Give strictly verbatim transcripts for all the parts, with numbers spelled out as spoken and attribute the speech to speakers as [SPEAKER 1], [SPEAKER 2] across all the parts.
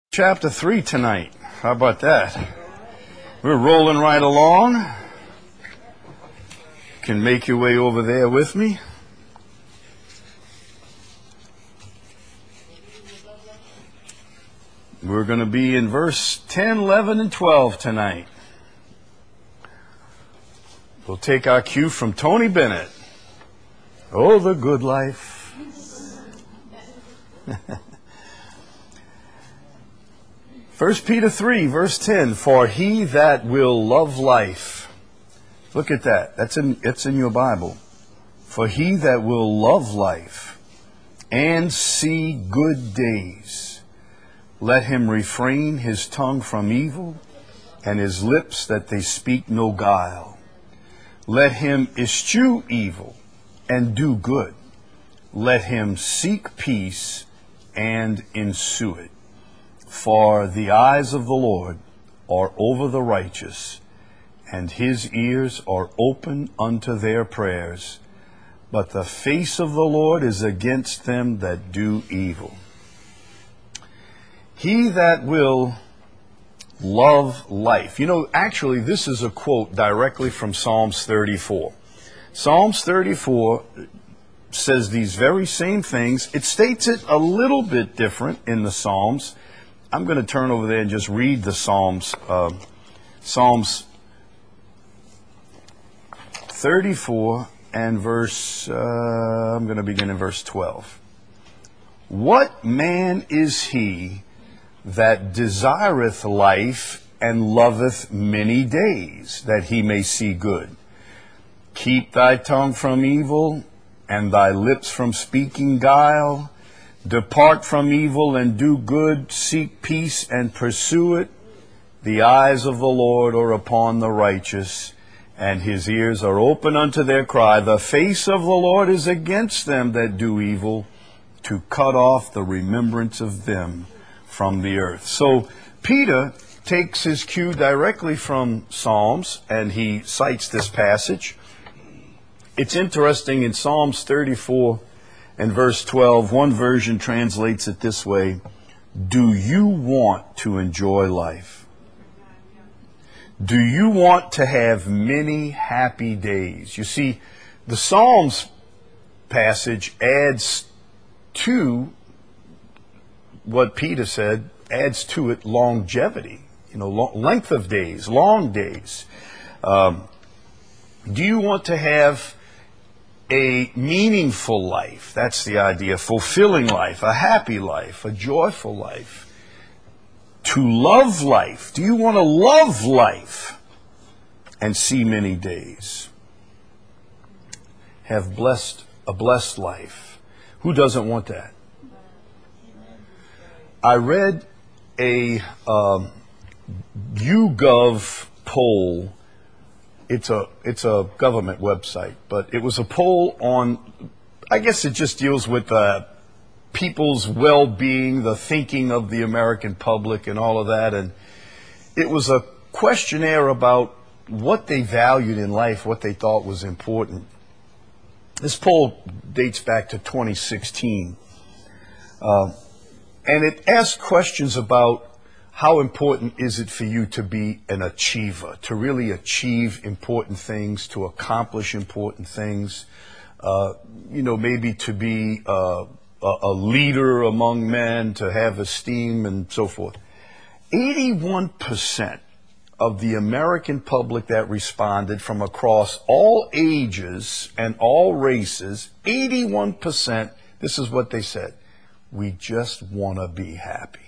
[SPEAKER 1] Chapter three tonight. How about that? We're rolling right along. Can make your way over there with me. We're going to be in verse ten, eleven, and twelve tonight. We'll take our cue from Tony Bennett. Oh, the good life. First Peter three, verse ten, for he that will love life. Look at that. That's in, it's in your Bible. For he that will love life and see good days, let him refrain his tongue from evil and his lips that they speak no guile. Let him eschew evil and do good. Let him seek peace and ensue it. For the eyes of the Lord are over the righteous, and his ears are open unto their prayers. But the face of the Lord is against them that do evil. He that will love life. You know, actually, this is a quote directly from Psalms thirty-four. Psalms thirty-four says these very same things. It states it a little bit different in the Psalms. I'm going to turn over there and just read the Psalms. Uh, Psalms thirty-four and verse, uh, I'm going to begin in verse twelve. What man is he that desireth life and loveth many days, that he may see good? Keep thy tongue from evil and thy lips from speaking guile. Depart from evil and do good, seek peace and pursue it. The eyes of the Lord are upon the righteous, and his ears are open unto their cry. The face of the Lord is against them that do evil, to cut off the remembrance of them from the earth. So Peter takes his cue directly from Psalms, and he cites this passage. It's interesting, in Psalms thirty-four and verse twelve, one version translates it this way: do you want to enjoy life? Do you want to have many happy days? You see, the Psalms passage adds to what Peter said, adds to it longevity, you know, long, length of days, long days. Um, do you want to have a meaningful life? That's the idea. Fulfilling life, a happy life, a joyful life. To love life. Do you want to love life and see many days? Have blessed a blessed life. Who doesn't want that? I read a um, YouGov poll. It's a it's a government website, but it was a poll on, I guess it just deals with uh, people's well-being, the thinking of the American public and all of that. And it was a questionnaire about what they valued in life, what they thought was important. This poll dates back to twenty sixteen. Uh, and it asked questions about how important is it for you to be an achiever, to really achieve important things, to accomplish important things, uh, you know, maybe to be uh, a, a leader among men, to have esteem and so forth. eighty-one percent of the American public that responded, from across all ages and all races, eighty-one percent, this is what they said: we just want to be happy.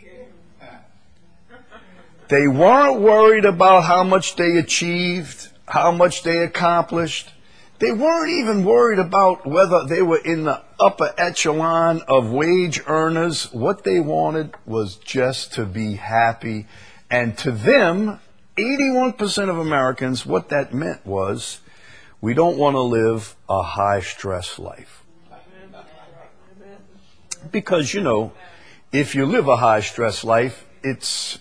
[SPEAKER 1] They weren't worried about how much they achieved, how much they accomplished. They weren't even worried about whether they were in the upper echelon of wage earners. What they wanted was just to be happy. And to them, eighty-one percent of Americans, what that meant was, we don't want to live a high-stress life. Because, you know, if you live a high-stress life, it's...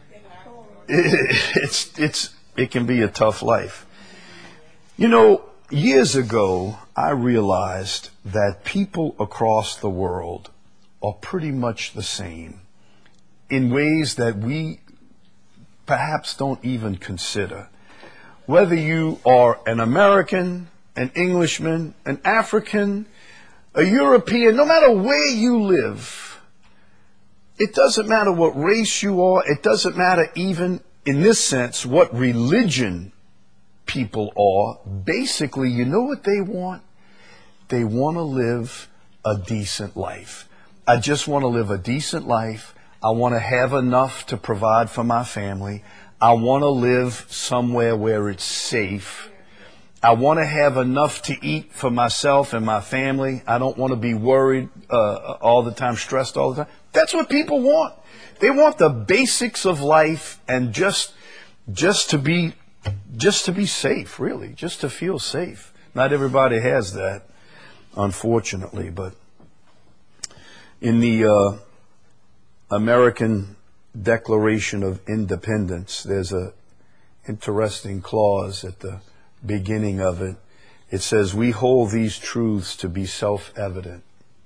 [SPEAKER 1] It's, it's, it can be a tough life. You know, years ago, I realized that people across the world are pretty much the same. in ways that we perhaps don't even consider. Whether you are an American, an Englishman, an African, a European, no matter where you live, it doesn't matter what race you are. It doesn't matter even in this sense what religion people are. Basically, you know what they want? They want to live a decent life. I just want to live a decent life. I want to have enough to provide for my family. I want to live somewhere where it's safe. I want to have enough to eat for myself and my family. I don't want to be worried uh, all the time, stressed all the time. That's what people want. They want the basics of life and just just to be just to be safe, really, just to feel safe. Not everybody has that, unfortunately, but in the uh, American Declaration of Independence, there's a interesting clause at the beginning of it. It says, "We hold these truths to be self-evident."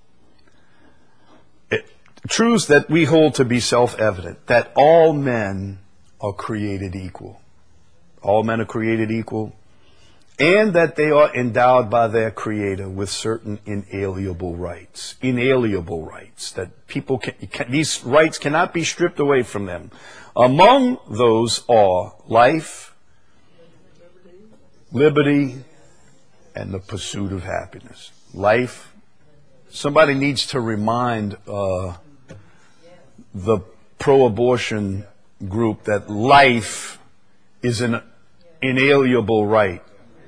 [SPEAKER 1] It, truths that we hold to be self-evident, that all men are created equal. All men are created equal, and that they are endowed by their Creator with certain inalienable rights. Inalienable rights, that people can, can, these rights cannot be stripped away from them. Among those are life, liberty, and the pursuit of happiness. Life. Somebody needs to remind uh, the pro-abortion group that life is an inalienable right.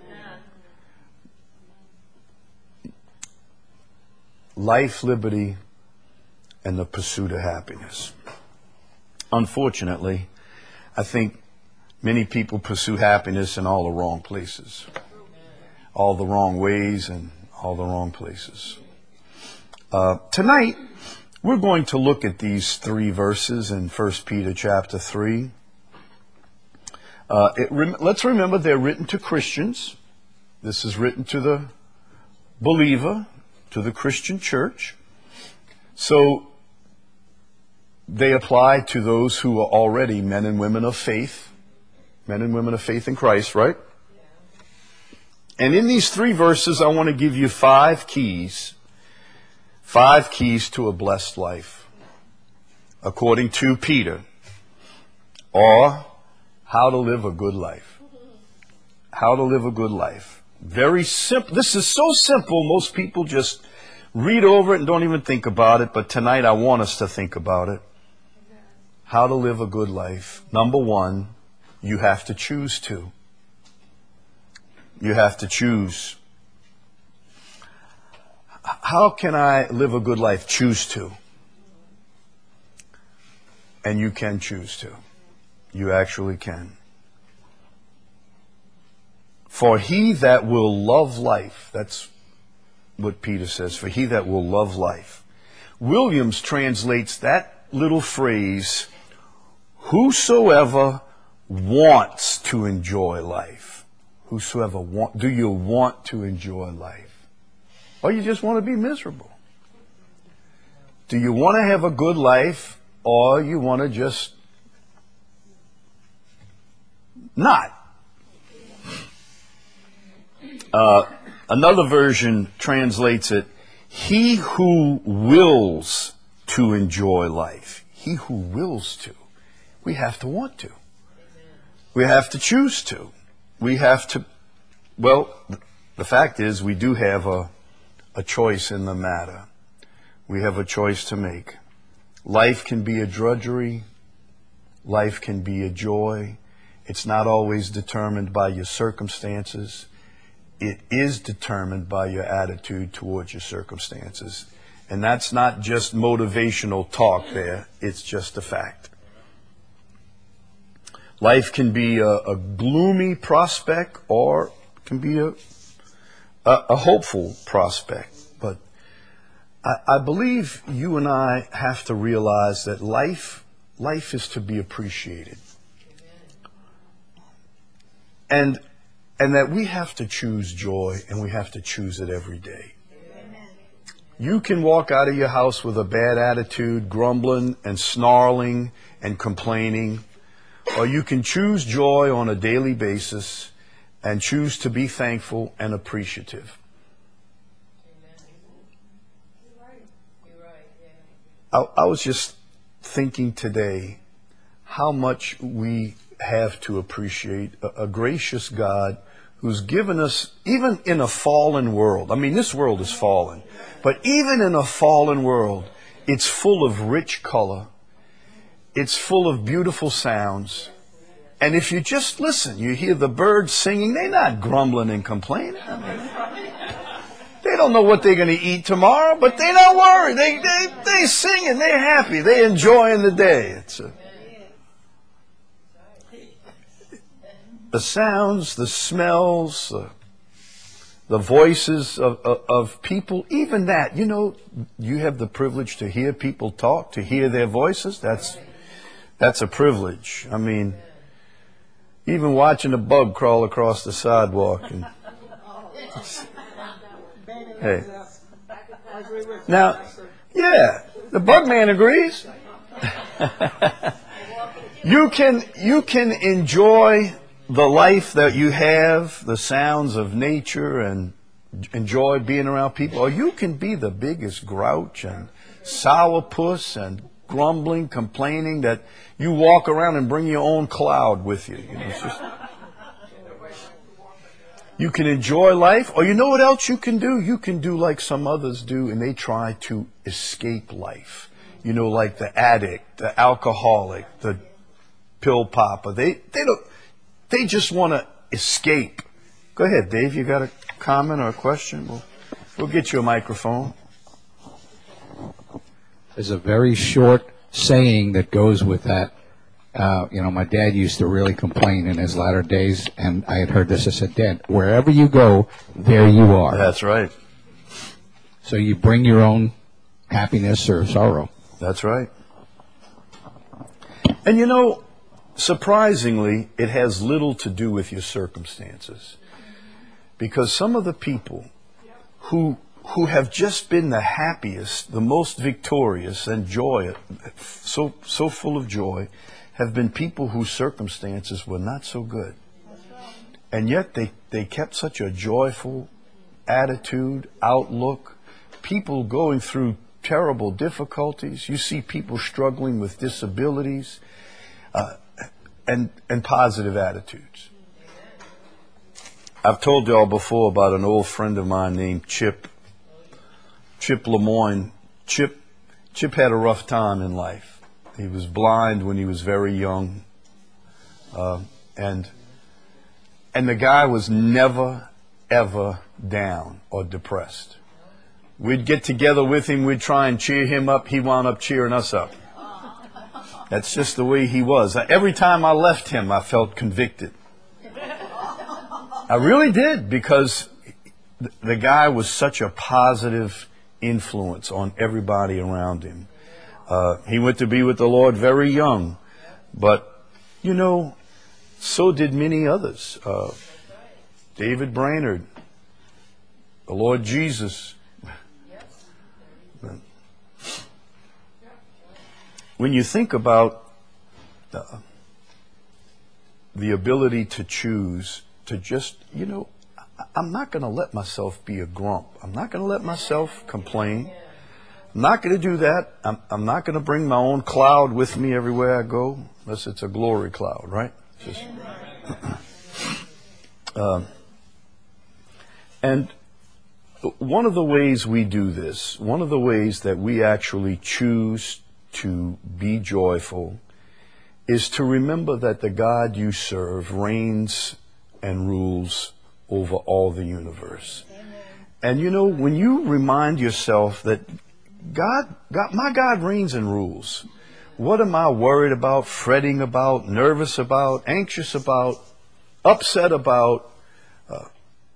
[SPEAKER 1] Life, liberty, and the pursuit of happiness. Unfortunately, I think many people pursue happiness in all the wrong places, all the wrong ways, and all the wrong places. Uh, tonight, we're going to look at these three verses in First Peter chapter three. Uh, it, rem- let's remember they're written to Christians. This is written to the believer, to the Christian church. So they apply to those who are already men and women of faith, men and women of faith in Christ, right? And in these three verses, I want to give you five keys, five keys to a blessed life, according to Peter, or how to live a good life. How to live a good life. Very simple. This is so simple, most people just read over it and don't even think about it, but tonight I want us to think about it. How to live a good life. Number one, you have to choose to. You have to choose. How can I live a good life? Choose to. And you can choose to. You actually can. For he that will love life, that's what Peter says, for he that will love life. Williams translates that little phrase, whosoever wants to enjoy life. Whosoever want, do you want to enjoy life? Or you just want to be miserable? Do you want to have a good life, or you want to just not? Uh, another version translates it, he who wills to enjoy life. He who wills to. We have to want to. We have to choose to. We have to, well, the fact is we do have a, a choice in the matter. We have a choice to make. Life can be a drudgery. Life can be a joy. It's not always determined by your circumstances. It is determined by your attitude towards your circumstances. And that's not just motivational talk there. It's just a fact. Life can be a, a gloomy prospect, or can be a, a, a hopeful prospect. But I, I believe you and I have to realize that life, life is to be appreciated. And And that we have to choose joy, and we have to choose it every day. You can walk out of your house with a bad attitude, grumbling and snarling and complaining, or you can choose joy on a daily basis and choose to be thankful and appreciative. I, I was just thinking today how much we have to appreciate a, a gracious God who's given us, even in a fallen world. I mean, this world is fallen, but even in a fallen world, it's full of rich color. It's full of beautiful sounds. And if you just listen, you hear the birds singing, they're not grumbling and complaining. I mean, they don't know what they're going to eat tomorrow, but they're not worried. They, they, they're singing, they're happy, they're enjoying the day. It's a, the sounds, the smells, the, the voices of, of, of people, even that, you know, you have the privilege to hear people talk, to hear their voices. That's, that's a privilege. I mean, even watching a bug crawl across the sidewalk. And, hey. Now, yeah, the bug man agrees. You can, you can enjoy the life that you have, the sounds of nature, and enjoy being around people, or you can be the biggest grouch and sourpuss and grumbling, complaining that you walk around and bring your own cloud with you. You know, it's just, you can enjoy life, or you know what else you can do? You can do like some others do, and they try to escape life. You know, like the addict, the alcoholic, the pill popper. They, they don't. They just want to escape. Go ahead, Dave. You got a comment or a question? We'll, we'll get you a microphone.
[SPEAKER 2] There's a very short saying that goes with that. Uh, you know, my dad used to really complain in his latter days, and I had heard this. I said, Dad, wherever you go, there you are.
[SPEAKER 1] That's right.
[SPEAKER 2] So you bring your own happiness or sorrow.
[SPEAKER 1] That's right. And you know, surprisingly, it has little to do with your circumstances. Because some of the people who who have just been the happiest, the most victorious and joy, so so full of joy, have been people whose circumstances were not so good. And yet they, they kept such a joyful attitude, outlook. People going through terrible difficulties. You see people struggling with disabilities. Uh, And, and positive attitudes. I've told y'all before about an old friend of mine named Chip. Chip Lemoyne. Chip, Chip had a rough time in life. He was blind when he was very young. Uh, and, and the guy was never, ever down or depressed. We'd get together with him. We'd try and cheer him up. He wound up cheering us up. That's just the way he was. Every time I left him, I felt convicted. I really did, because the guy was such a positive influence on everybody around him. Uh, he went to be with the Lord very young, but, you know, so did many others. Uh, David Brainerd, the Lord Jesus. When you think about uh, the ability to choose, to just, you know, I'm not going to let myself be a grump. I'm not going to let myself complain. I'm not going to do that. I'm, I'm not going to bring my own cloud with me everywhere I go, unless it's a glory cloud, right? Just, um, and one of the ways we do this, one of the ways that we actually choose to be joyful, is to remember that the God you serve reigns and rules over all the universe. Amen. And you know, when you remind yourself that God, God, my God reigns and rules, what am I worried about, fretting about, nervous about, anxious about, upset about? Uh,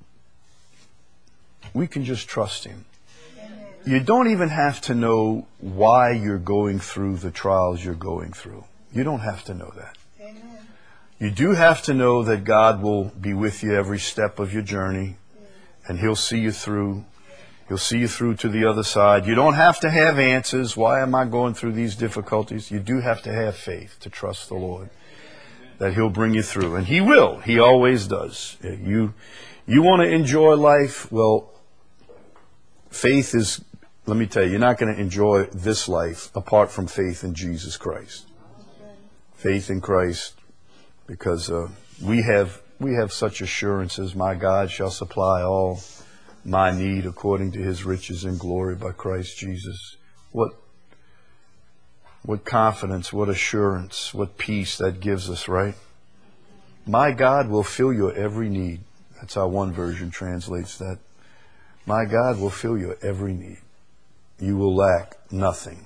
[SPEAKER 1] we can just trust Him. You don't even have to know why you're going through the trials you're going through. You don't have to know that. Amen. You do have to know that God will be with you every step of your journey, and He'll see you through, He'll see you through to the other side. You don't have to have answers. Why am I going through these difficulties? You do have to have faith to trust the Lord, that He'll bring you through. And He will. He always does. You, you want to enjoy life? Well, faith is, let me tell you, you're not going to enjoy this life apart from faith in Jesus Christ. Faith in Christ, because uh, we have we have such assurances. My God shall supply all my need according to His riches and glory by Christ Jesus. What what confidence, what assurance, what peace that gives us, right? My God will fill your every need. That's how one version translates that. My God will fill your every need. You will lack nothing.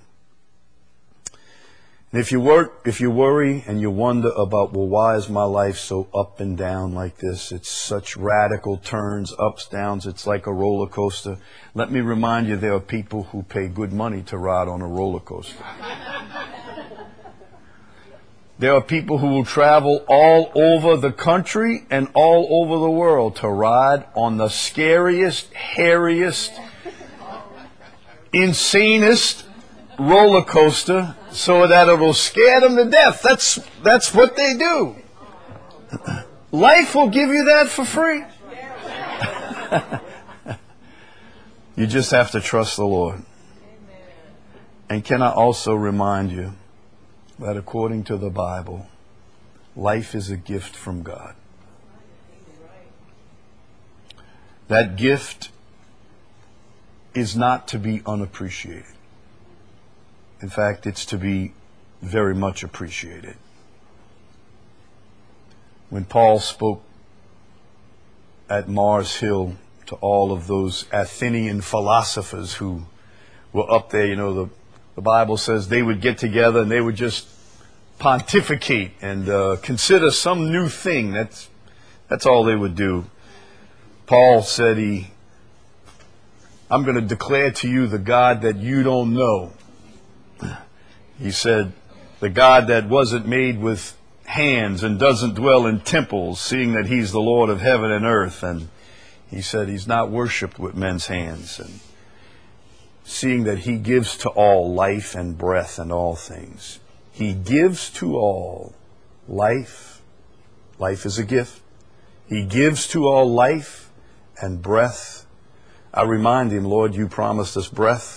[SPEAKER 1] And if you work, if you worry and you wonder about, well, why is my life so up and down like this? It's such radical turns, ups, downs. It's like a roller coaster. Let me remind you, there are people who pay good money to ride on a roller coaster. There are people who will travel all over the country and all over the world to ride on the scariest, hairiest, insanest roller coaster so that it'll scare them to death. That's that's what they do. Life will give you that for free. You just have to trust the Lord. And can I also remind you that according to the Bible, life is a gift from God. That gift is not to be unappreciated. In fact, it's to be very much appreciated. When Paul spoke at Mars Hill to all of those Athenian philosophers who were up there, you know, the, the Bible says they would get together and they would just pontificate and uh, consider some new thing. That's, that's all they would do. Paul said, he, I'm going to declare to you the God that you don't know. He said, the God that wasn't made with hands and doesn't dwell in temples, seeing that He's the Lord of heaven and earth. And he said He's not worshipped with men's hands. And seeing that He gives to all life and breath and all things. He gives to all life. Life is a gift. He gives to all life and breath. I remind Him, Lord, you promised us breath.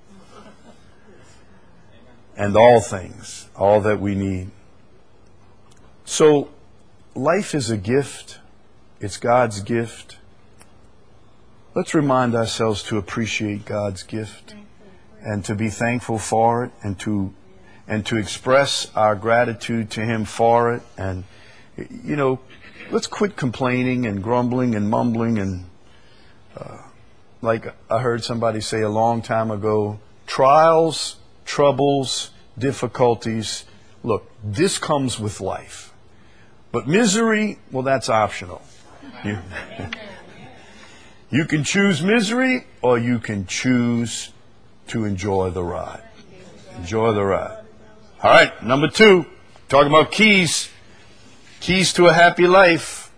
[SPEAKER 1] And all things, all that we need. So, life is a gift. It's God's gift. Let's remind ourselves to appreciate God's gift and to be thankful for it and to and to express our gratitude to Him for it. And, you know, let's quit complaining and grumbling and mumbling. And uh, like I heard somebody say a long time ago, trials, troubles, difficulties. Look, this comes with life. But misery, well, that's optional. You, you can choose misery or you can choose to enjoy the ride. Enjoy the ride. All right, number two, talking about keys. Keys to a happy life.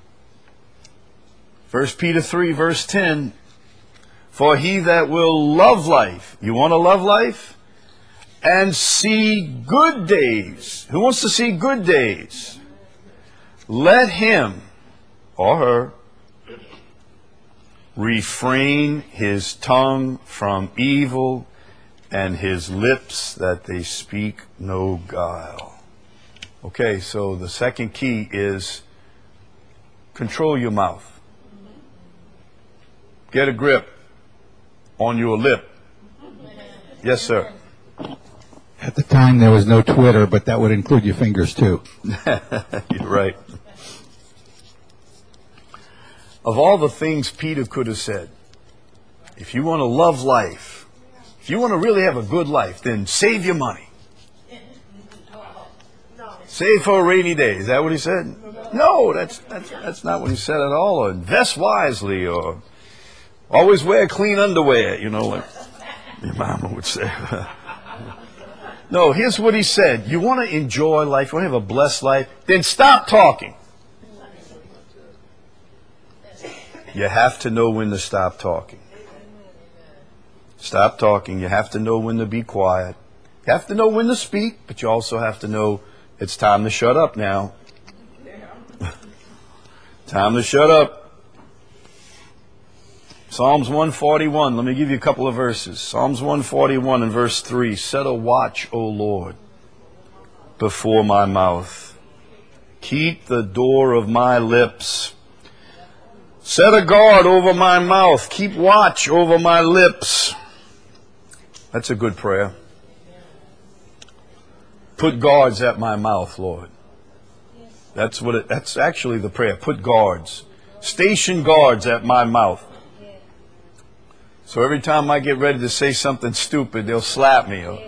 [SPEAKER 1] First Peter three, verse ten. For he that will love life. You want to love life? And see good days. Who wants to see good days? Let him or her refrain his tongue from evil and his lips that they speak no guile. Okay, so the second key is control your mouth. Get a grip on your lip. Yes, sir.
[SPEAKER 2] At the time, there was no Twitter, but that would include your fingers, too.
[SPEAKER 1] You're right. Of all the things Peter could have said, if you want to love life, if you want to really have a good life, then save your money. Save for a rainy day. Is that what he said? No, that's, that's, that's not what he said at all. Or invest wisely, or always wear clean underwear, you know, like your mama would say. No, here's what he said. You want to enjoy life, you want to have a blessed life, then stop talking. You have to know when to stop talking. Stop talking. You have to know when to be quiet. You have to know when to speak, but you also have to know it's time to shut up now. Time to shut up. Psalms one forty-one. Let me give you a couple of verses. Psalms one forty-one and verse three. Set a watch, O Lord, before my mouth. Keep the door of my lips. Set a guard over my mouth. Keep watch over my lips. That's a good prayer. Put guards at my mouth, Lord. That's what it, that's actually the prayer. Put guards. Station guards at my mouth. So every time I get ready to say something stupid, they'll slap me. Or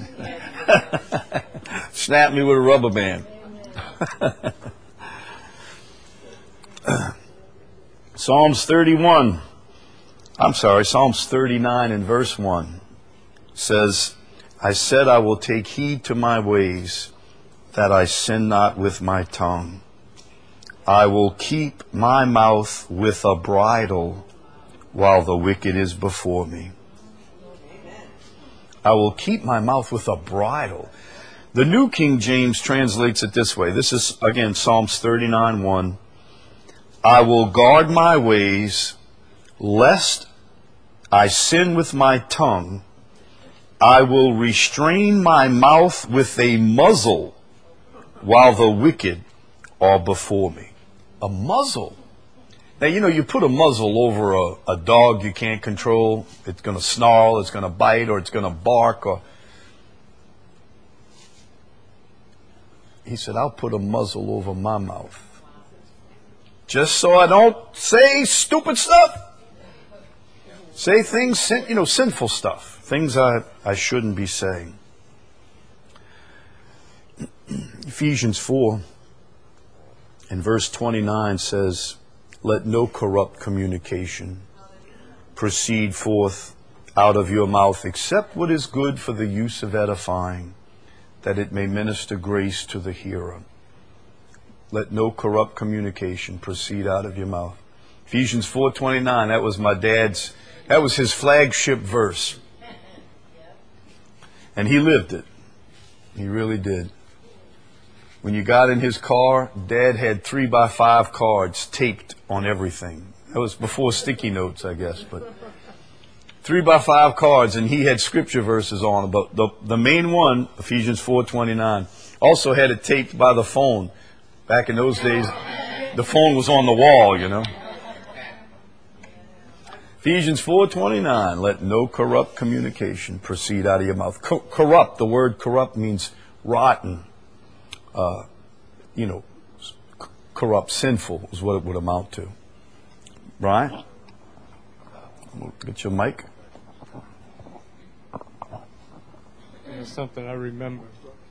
[SPEAKER 1] snap me with a rubber band. Psalms thirty-one. I'm sorry, Psalms thirty-nine and verse one says, I said I will take heed to my ways, that I sin not with my tongue. I will keep my mouth with a bridle while the wicked is before me. I will keep my mouth with a bridle. The New King James translates it this way. This is, again, Psalms thirty-nine one. I will guard my ways, lest I sin with my tongue. I will restrain my mouth with a muzzle while the wicked are before me. A muzzle. Now, you know, you put a muzzle over a, a dog you can't control. It's going to snarl, it's going to bite, or it's going to bark. Or He said, I'll put a muzzle over my mouth. Just so I don't say stupid stuff. Say things, sin, you know, sinful stuff. Things I, I shouldn't be saying. Ephesians four and verse twenty-nine says, let no corrupt communication proceed forth out of your mouth, except what is good for the use of edifying, that it may minister grace to the hearer. Let no corrupt communication proceed out of your mouth. Ephesians four twenty-nine, that was my dad's, that was his flagship verse. And he lived it. He really did. When you got in his car, Dad had three by five cards taped on everything. That was before sticky notes, I guess, but three by five cards, and he had scripture verses on them. But the, the main one, Ephesians four twenty-nine, also had it taped by the phone. Back in those days, the phone was on the wall, you know. Ephesians four twenty-nine, let no corrupt communication proceed out of your mouth. Co- corrupt, the word corrupt means rotten, uh, you know, c- corrupt, sinful is what it would amount to. Brian? Get your mic.
[SPEAKER 3] It's something I remember.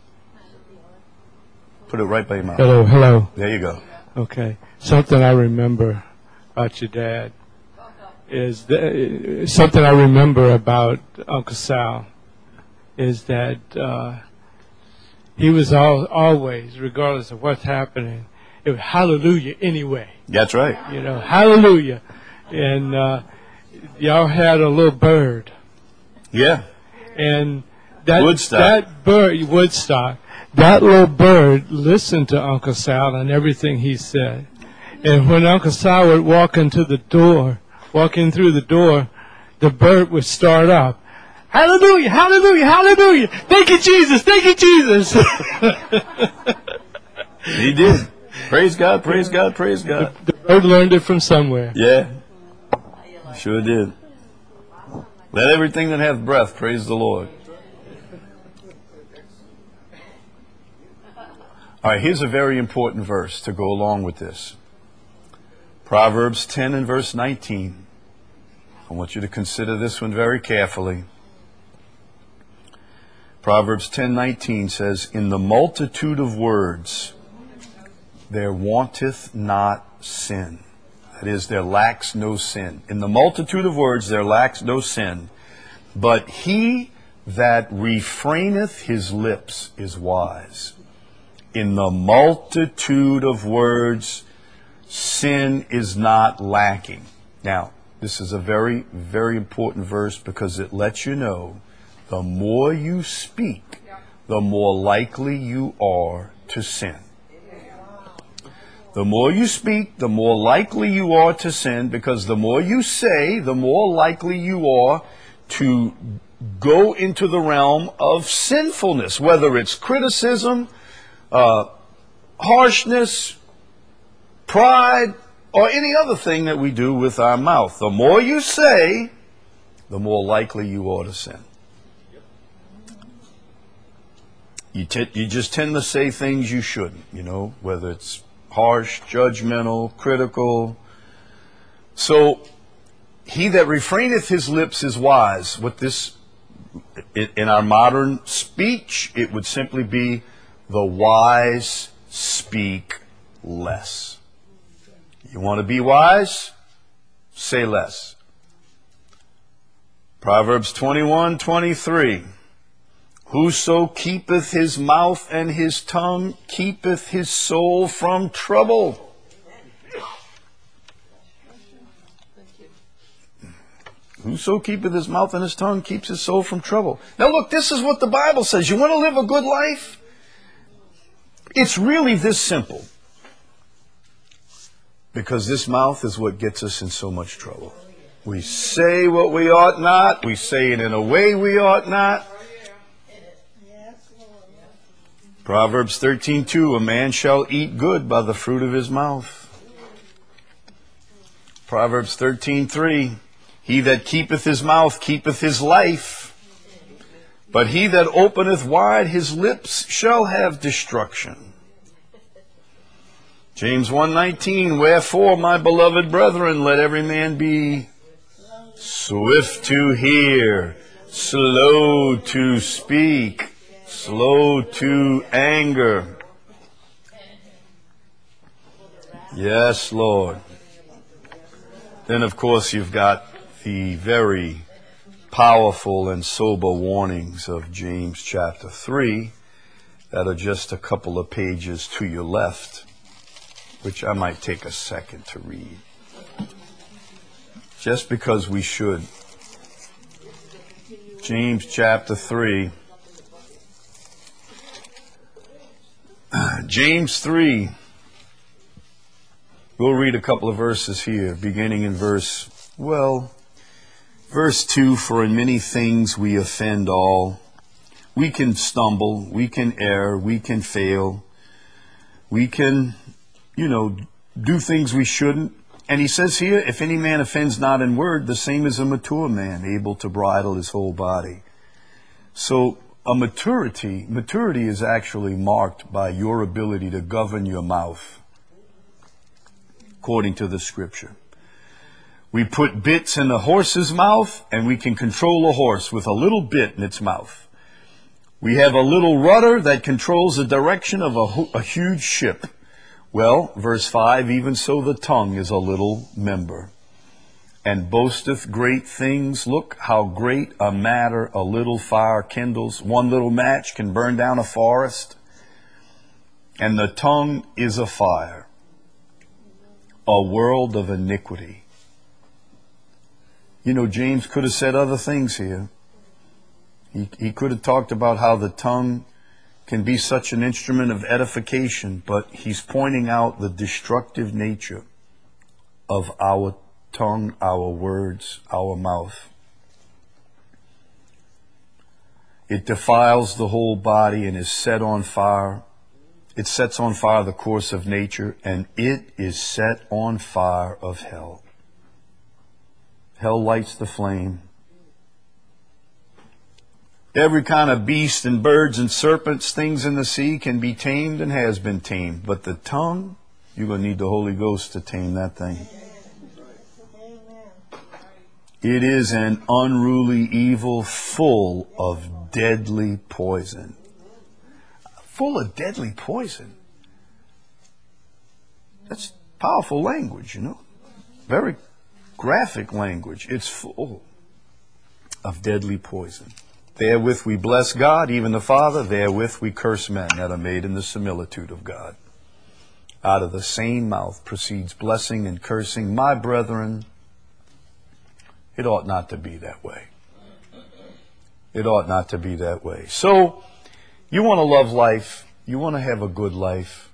[SPEAKER 1] Put it right by your mouth.
[SPEAKER 3] Hello, hello.
[SPEAKER 1] There you go.
[SPEAKER 3] Okay. Something I remember about your dad is that, something I remember about Uncle Sal is that uh, he was all, always, regardless of what's happening, it was hallelujah anyway.
[SPEAKER 1] That's right.
[SPEAKER 3] You know, hallelujah. And uh, y'all had a little bird.
[SPEAKER 1] Yeah.
[SPEAKER 3] And that,
[SPEAKER 1] Woodstock.
[SPEAKER 3] that bird, Woodstock, that little bird listened to Uncle Sal and everything he said. And when Uncle Sal would walk into the door, walk in through the door, the bird would start up. Hallelujah, hallelujah, hallelujah. Thank you, Jesus, thank you, Jesus.
[SPEAKER 1] He did. Praise God, praise God, praise God.
[SPEAKER 3] The, the bird learned it from somewhere.
[SPEAKER 1] Yeah. Sure did. Let everything that hath breath praise the Lord. All right, here's a very important verse to go along with this. Proverbs ten and verse nineteen. I want you to consider this one very carefully. Proverbs ten nineteen says, in the multitude of words there wanteth not sin. That is, there lacks no sin. In the multitude of words there lacks no sin. But he that refraineth his lips is wise. In the multitude of words, sin is not lacking. Now, This is a very, very important verse because it lets you know the more you speak, the more likely you are to sin. The more you speak, the more likely you are to sin, because the more you say, the more likely you are to go into the realm of sinfulness, whether it's criticism, uh, harshness, pride, or any other thing that we do with our mouth. The more you say, the more likely you are to sin. You, t- you just tend to say things you shouldn't, you know, whether it's harsh, judgmental, critical. So, he that refraineth his lips is wise. What this, in our modern speech, it would simply be the wise speak less. You want to be wise? Say less. Proverbs twenty-one twenty-three. Whoso keepeth his mouth and his tongue keepeth his soul from trouble. Whoso keepeth his mouth and his tongue keeps his soul from trouble. Now look, this is what the Bible says. You want to live a good life? It's really this simple. Because this mouth is what gets us in so much trouble. We say what we ought not. We say it in a way we ought not. Proverbs thirteen two, a man shall eat good by the fruit of his mouth. Proverbs thirteen three, he that keepeth his mouth keepeth his life, but he that openeth wide his lips shall have destruction. James one nineteen, wherefore, my beloved brethren, let every man be swift to hear, slow to speak, slow to anger. Yes, Lord. Then, of course, you've got the very powerful and sober warnings of James chapter three that are just a couple of pages to your left, which I might take a second to read. Just because we should. James chapter three. James three. We'll read a couple of verses here, beginning in verse, well, verse two, for in many things we offend all. We can stumble, we can err, we can fail. We can, you know, do things we shouldn't. And he says here, if any man offends not in word, the same is a mature man, able to bridle his whole body. So a maturity, maturity is actually marked by your ability to govern your mouth, according to the scripture. We put bits in a horse's mouth, and we can control a horse with a little bit in its mouth. We have a little rudder that controls the direction of a, a huge ship. Well, verse five, even so the tongue is a little member, and boasteth great things. Look how great a matter a little fire kindles. One little match can burn down a forest. And the tongue is a fire, a world of iniquity. You know, James could have said other things here. He, he could have talked about how the tongue can be such an instrument of edification, but he's pointing out the destructive nature of our tongue, our words, our mouth. It defiles the whole body and is set on fire. It sets on fire the course of nature, and it is set on fire of hell. Hell lights the flame. Every kind of beast and birds and serpents, things in the sea can be tamed and has been tamed. But the tongue, you're going to need the Holy Ghost to tame that thing. It is an unruly evil full of deadly poison. Full of deadly poison. That's powerful language, you know. Very graphic language. It's full of deadly poison. Therewith we bless God, even the Father. Therewith we curse men that are made in the similitude of God. Out of the same mouth proceeds blessing and cursing. My brethren, It ought not to be that way. It ought not to be that way. So, you want to love life. You want to have a good life.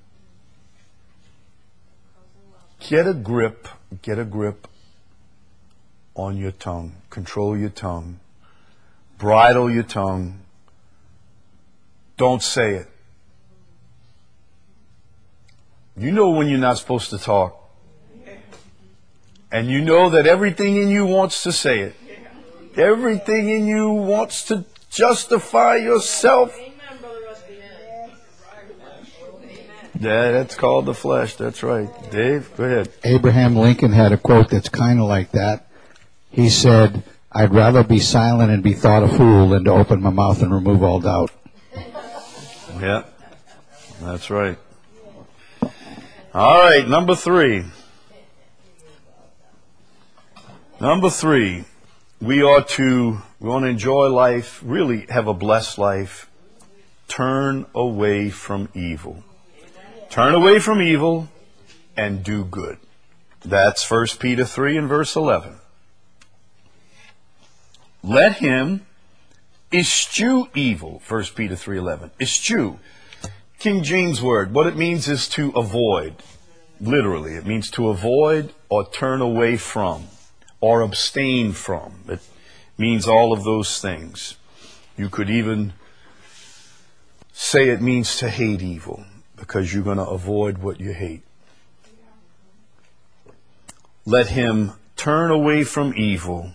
[SPEAKER 1] Get a grip. Get a grip on your tongue. Control your tongue. Bridle your tongue. Don't say it. You know when you're not supposed to talk. And you know that everything in you wants to say it. Everything in you wants to justify yourself. Yeah, that's called the flesh. That's right. Dave, go ahead.
[SPEAKER 2] Abraham Lincoln had a quote that's kind of like that. He said, "I'd rather be silent and be thought a fool than to open my mouth and remove all doubt."
[SPEAKER 1] Yeah, that's right. All right, number three. Number three, we ought to, we want to enjoy life, really have a blessed life. Turn away from evil. Turn away from evil and do good. That's First Peter three and verse eleven. Let him eschew evil, First Peter three eleven. Eschew. King James word, what it means is to avoid. Literally, it means to avoid or turn away from or abstain from. It means all of those things. You could even say it means to hate evil, because you're going to avoid what you hate. Let him turn away from evil.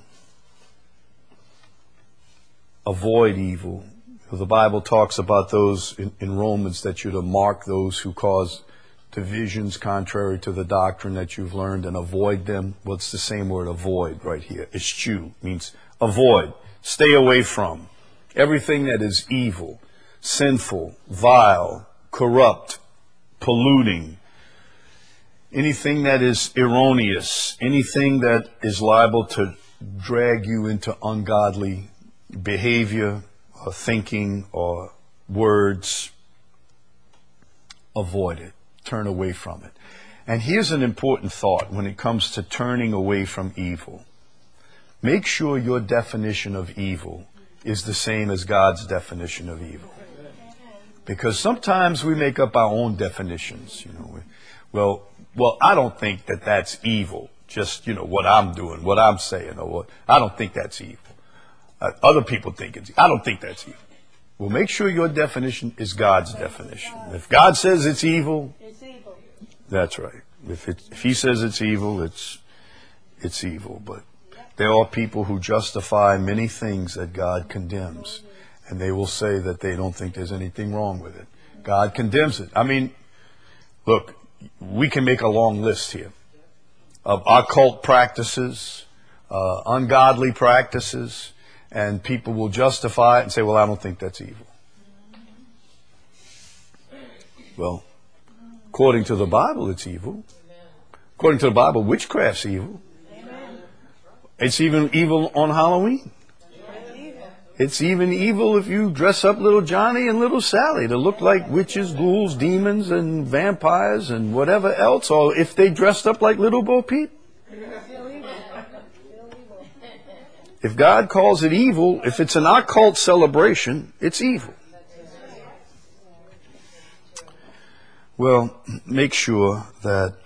[SPEAKER 1] Avoid evil. The Bible talks about those in, in Romans that you're to mark those who cause divisions contrary to the doctrine that you've learned and avoid them. Well, it's the same word, avoid, right here. Eschew means avoid, stay away from. Everything that is evil, sinful, vile, corrupt, polluting, anything that is erroneous, anything that is liable to drag you into ungodly behavior or thinking or words, avoid it. Turn away from it. And here's an important thought when it comes to turning away from evil. Make sure your definition of evil is the same as God's definition of evil. Because sometimes we make up our own definitions. You know, well, well, I don't think that that's evil. Just, you know, what I'm doing, what I'm saying, or what, I don't think that's evil. Uh, other people think it's evil. I don't think that's evil. Well, make sure your definition is God's definition. If God says it's evil, it's evil. That's right. If it, if He says it's evil, it's it's evil. But there are people who justify many things that God condemns, and they will say that they don't think there's anything wrong with it. God condemns it. I mean, look, we can make a long list here of occult practices, uh, ungodly practices. And people will justify it and say, well, I don't think that's evil. Well, according to the Bible, it's evil. According to the Bible, witchcraft's evil. It's even evil on Halloween. It's even evil if you dress up little Johnny and little Sally to look like witches, ghouls, demons, and vampires and whatever else. Or if they dressed up like little Bo Peep. If God calls it evil, if it's an occult celebration, it's evil. Well, make sure that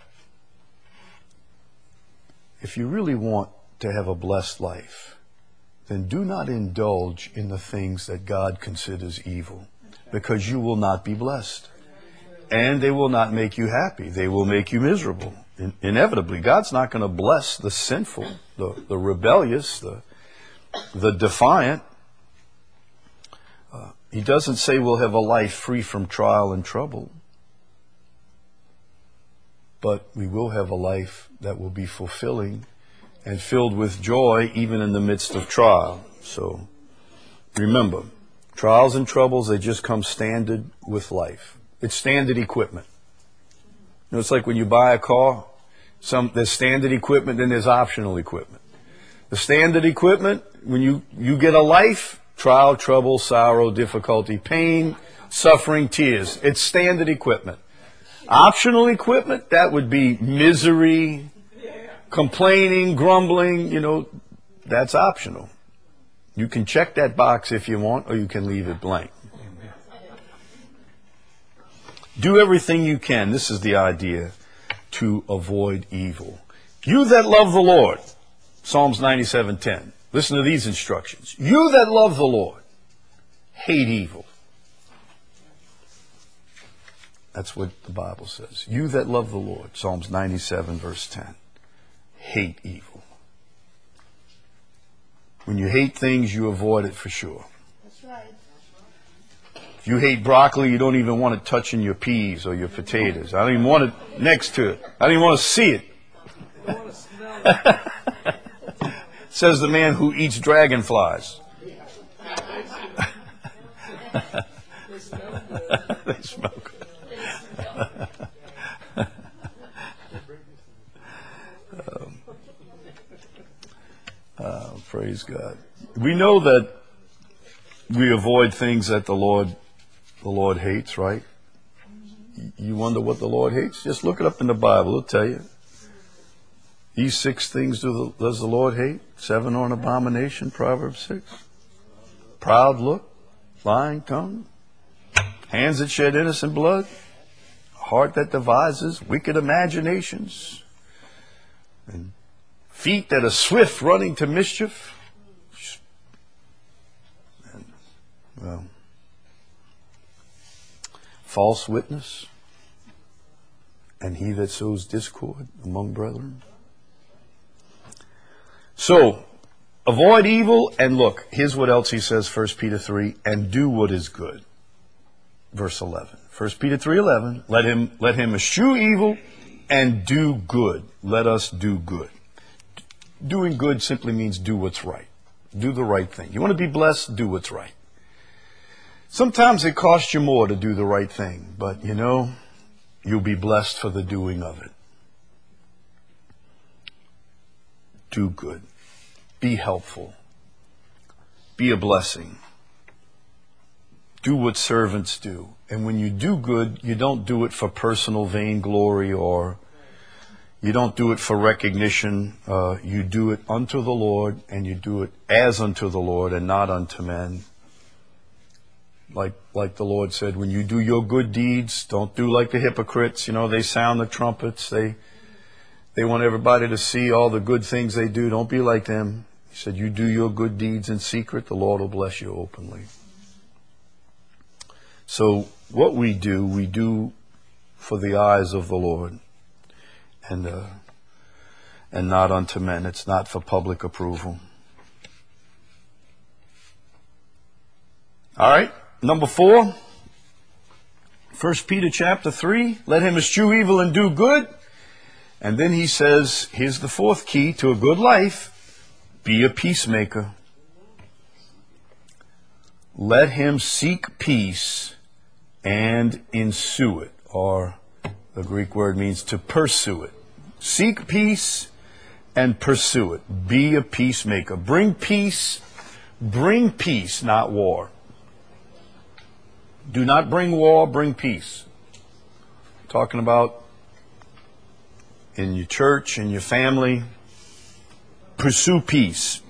[SPEAKER 1] if you really want to have a blessed life, then do not indulge in the things that God considers evil, because you will not be blessed. And they will not make you happy. They will make you miserable. In- inevitably, God's not going to bless the sinful, the, the rebellious, the the defiant. Uh, he doesn't say we'll have a life free from trial and trouble, but we will have a life that will be fulfilling and filled with joy even in the midst of trial. So remember, trials and troubles, they just come standard with life. It's standard equipment. You know, it's like when you buy a car, some there's standard equipment, then there's optional equipment. The standard equipment, when you, you get a life, trial, trouble, sorrow, difficulty, pain, suffering, tears. It's standard equipment. Optional equipment, that would be misery, complaining, grumbling, you know, that's optional. You can check that box if you want, or you can leave it blank. Do everything you can. This is the idea, to avoid evil. You that love the Lord, Psalms ninety-seven ten. Listen to these instructions. You that love the Lord, hate evil. That's what the Bible says. You that love the Lord, Psalms ninety-seven verse ten, hate evil. When you hate things, you avoid it for sure.
[SPEAKER 4] That's right.
[SPEAKER 1] If you hate broccoli, you don't even want it touching your peas or your potatoes. I don't even want it next to it. I don't even want to see it.
[SPEAKER 3] I want to smell it.
[SPEAKER 1] Says the man who eats dragonflies.
[SPEAKER 3] They smell good.
[SPEAKER 1] They smell good. um, uh, praise God. We know that we avoid things that the Lord, the Lord hates, right? You wonder what the Lord hates? Just look it up in the Bible. It'll tell you. These six things do the, does the Lord hate? Seven are an abomination, Proverbs six. Proud look, lying tongue, hands that shed innocent blood, heart that devises wicked imaginations, and feet that are swift running to mischief. And, well, false witness, and he that sows discord among brethren. So, avoid evil, and look, here's what else he says, First Peter three, and do what is good. Verse eleven. First Peter three eleven, let him, let him eschew evil and do good. Let us do good. Doing good simply means do what's right. Do the right thing. You want to be blessed? Do what's right. Sometimes it costs you more to do the right thing, but you know, you'll be blessed for the doing of it. Do good. Be helpful. Be a blessing. Do what servants do. And when you do good, you don't do it for personal vainglory, or you don't do it for recognition. Uh, you do it unto the Lord, and you do it as unto the Lord and not unto men. Like, like the Lord said, when you do your good deeds, don't do like the hypocrites. You know, they sound the trumpets. They, they want everybody to see all the good things they do. Don't be like them. He said, you do your good deeds in secret, the Lord will bless you openly. So what we do, we do for the eyes of the Lord, and uh, and not unto men. It's not for public approval. All right, number four, First Peter chapter three, let him eschew evil and do good. And then he says, here's the fourth key to a good life, be a peacemaker. Let him seek peace and ensue it, or the Greek word means to pursue it. Seek peace and pursue it. Be a peacemaker. Bring peace. Bring peace, not war. Do not bring war, bring peace. I'm talking about in your church, in your family. Pursue peace.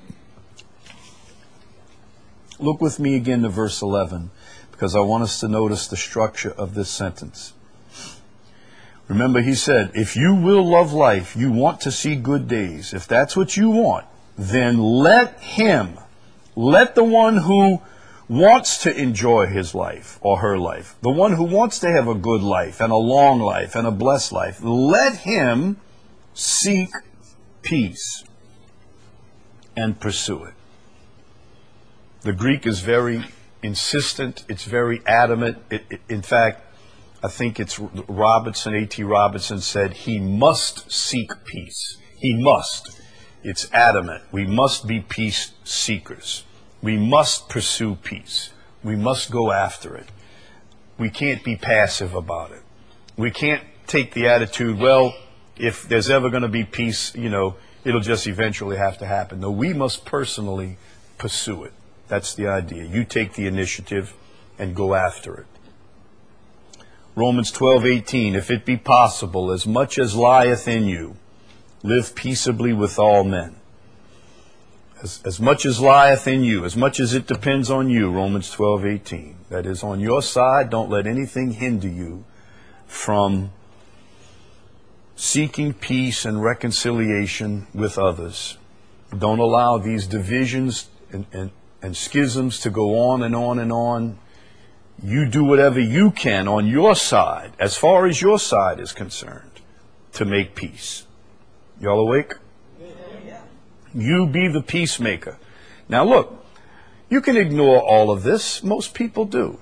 [SPEAKER 1] Look with me again to verse eleven, because I want us to notice the structure of this sentence. Remember, he said, if you will love life, you want to see good days, if that's what you want, then let him, let the one who wants to enjoy his life or her life, the one who wants to have a good life and a long life and a blessed life, let him seek peace and pursue it. The Greek is very insistent. It's very adamant. It, it, in fact, I think it's Robertson, A T Robertson said, he must seek peace. He must. It's adamant. We must be peace seekers. We must pursue peace. We must go after it. We can't be passive about it. We can't take the attitude, well, if there's ever going to be peace, you know, it'll just eventually have to happen. No, we must personally pursue it. That's the idea. You take the initiative and go after it. Romans twelve eighteen, if it be possible, as much as lieth in you, live peaceably with all men. As, as much as lieth in you, as much as it depends on you, Romans twelve eighteen. That is on your side, don't let anything hinder you from seeking peace and reconciliation with others. Don't allow these divisions and, and, and schisms to go on and on and on. You do whatever you can on your side, as far as your side is concerned, to make peace. Y'all awake? You be the peacemaker. Now look, you can ignore all of this. Most people do.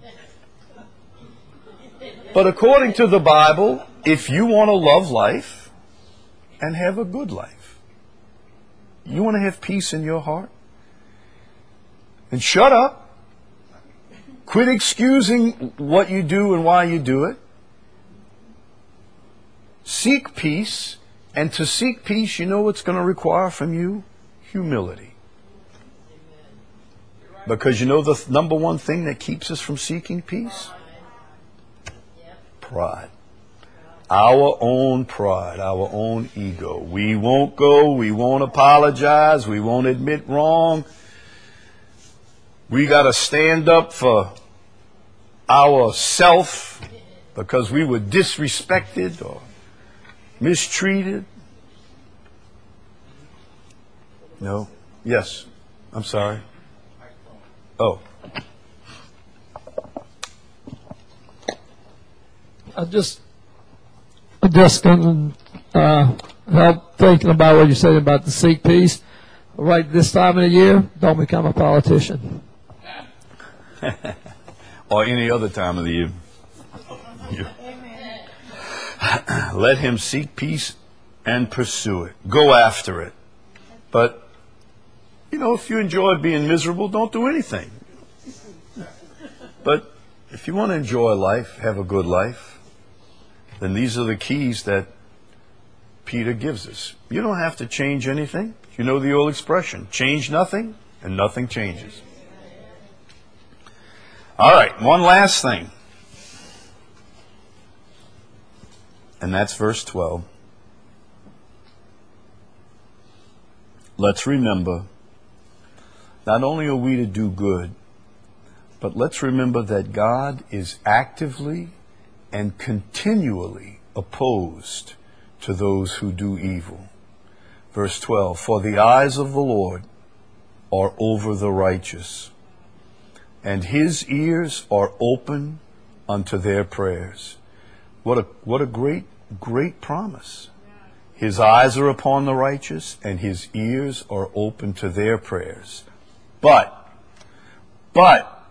[SPEAKER 1] But according to the Bible, if you want to love life and have a good life, you want to have peace in your heart, then shut up. Quit excusing what you do and why you do it. Seek peace. And to seek peace, you know what's going to require from you? Humility. Because you know the th- number one thing that keeps us from seeking peace? Pride. Our own pride, our own ego. We won't go, we won't apologize, we won't admit wrong. We got to stand up for ourself because we were disrespected or mistreated. No. Yes. I'm sorry. Oh.
[SPEAKER 4] I just, I just going to uh, help thinking about what you said about the seek peace. Right this time of the year, don't become a politician.
[SPEAKER 1] Or any other time of the year. Let him seek peace and pursue it. Go after it. But, you know, if you enjoy being miserable, don't do anything. But if you want to enjoy life, have a good life, then these are the keys that Peter gives us. You don't have to change anything. You know the old expression, change nothing and nothing changes. All right, one last thing. And that's verse twelve. Let's remember, not only are we to do good, but let's remember that God is actively and continually opposed to those who do evil. Verse twelve, for the eyes of the Lord are over the righteous, and his ears are open unto their prayers. What a what a great, great promise. His eyes are upon the righteous, and his ears are open to their prayers. But, but,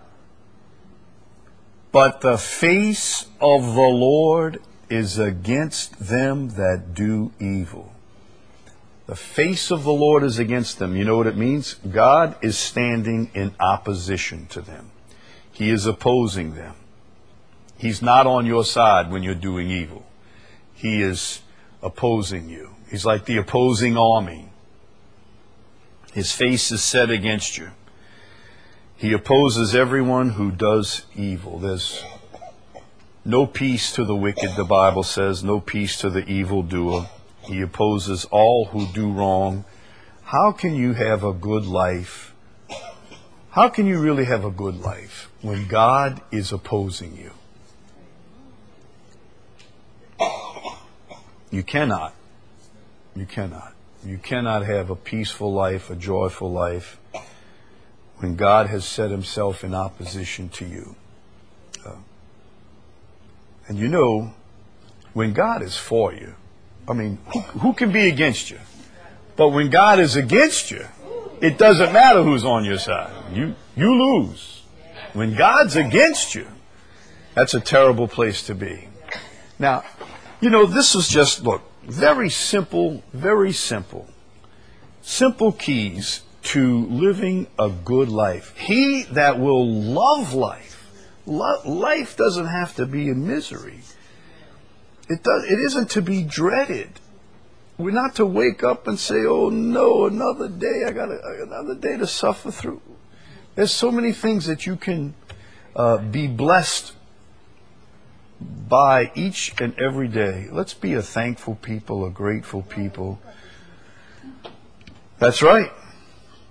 [SPEAKER 1] but the face of the Lord is against them that do evil. The face of the Lord is against them. You know what it means? God is standing in opposition to them. He is opposing them. He's not on your side when you're doing evil. He is opposing you. He's like the opposing army. His face is set against you. He opposes everyone who does evil. There's no peace to the wicked, the Bible says, no peace to the evildoer. He opposes all who do wrong. How can you have a good life? How can you really have a good life when God is opposing you? You cannot. You cannot. You cannot have a peaceful life, a joyful life, when God has set himself in opposition to you. Uh, and you know, when God is for you, I mean, who, who can be against you? But when God is against you, it doesn't matter who's on your side. You, you lose. When God's against you, that's a terrible place to be. Now, you know, this is just, look, very simple, very simple. Simple keys to living a good life. He that will love life, lo- life doesn't have to be a misery. It does. It isn't to be dreaded. We're not to wake up and say, "Oh no, another day. I got another day to suffer through." There's so many things that you can uh, be blessed by each and every day. Let's be a thankful people, a grateful people. That's right.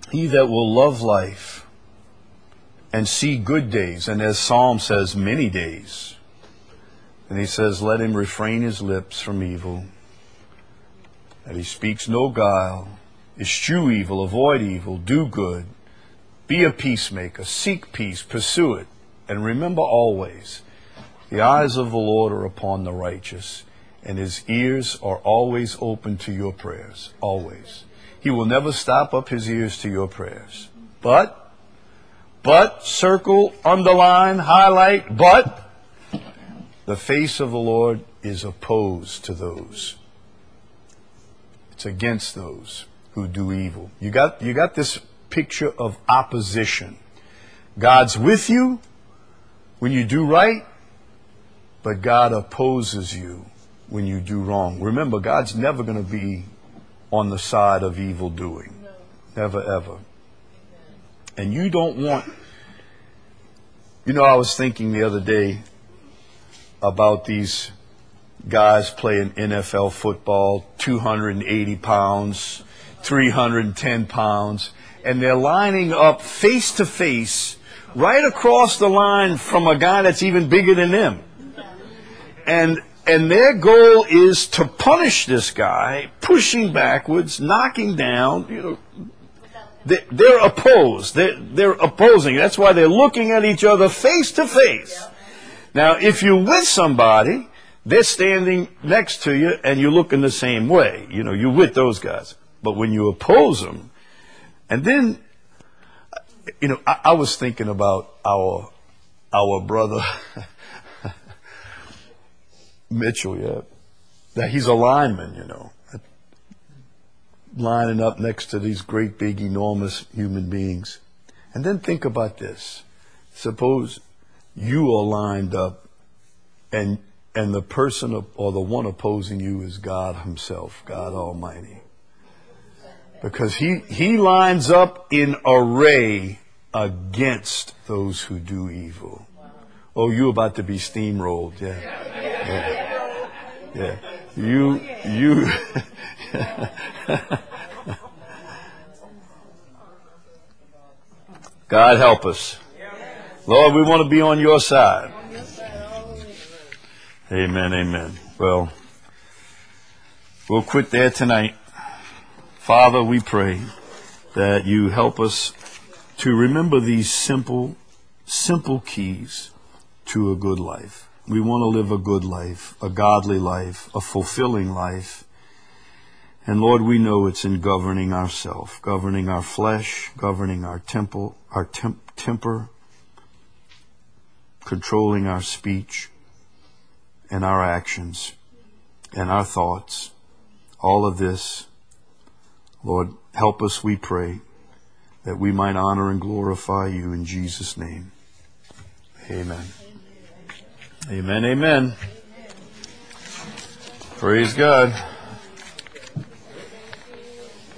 [SPEAKER 1] He that will love life and see good days, and as Psalm says, many days. And he says, let him refrain his lips from evil, that he speaks no guile, eschew evil, avoid evil, do good, be a peacemaker, seek peace, pursue it, and remember always, the eyes of the Lord are upon the righteous, and his ears are always open to your prayers, always. He will never stop up his ears to your prayers. But, but, circle, underline, highlight, but, the face of the Lord is opposed to those. It's against those who do evil. You got, you got this picture of opposition. God's with you when you do right, but God opposes you when you do wrong. Remember, God's never going to be on the side of evil doing. No. Never, ever. And you don't want... You know, I was thinking the other day about these guys playing N F L football, two hundred eighty pounds, three hundred ten pounds, and they're lining up face to face right across the line from a guy that's even bigger than them. And and their goal is to punish this guy, pushing backwards, knocking down. You know, they, they're opposed. They're, they're opposing. That's why they're looking at each other face to face. Now, if you're with somebody, they're standing next to you, and you're looking the same way. You know, you're with those guys. But when you oppose them, and then, you know, I, I was thinking about our our brother. Mitchell, yeah. That he's a lineman, you know, lining up next to these great, big, enormous human beings. And then think about this. Suppose you are lined up and and the person or the one opposing you is God himself, God Almighty. Because he, he lines up in array against those who do evil. Oh, you're about to be steamrolled, yeah. Yeah. Yeah. You, you. God help us. Lord, we want to be on your side. Amen, amen. Well, we'll quit there tonight. Father, we pray that you help us to remember these simple, simple keys to a good life. We want to live a good life, a godly life, a fulfilling life. And Lord, we know it's in governing ourselves, governing our flesh, governing our temple, our temp- temper, controlling our speech and our actions and our thoughts. All of this, Lord, help us, we pray, that we might honor and glorify you in Jesus' name. Amen. Amen, amen. Praise God.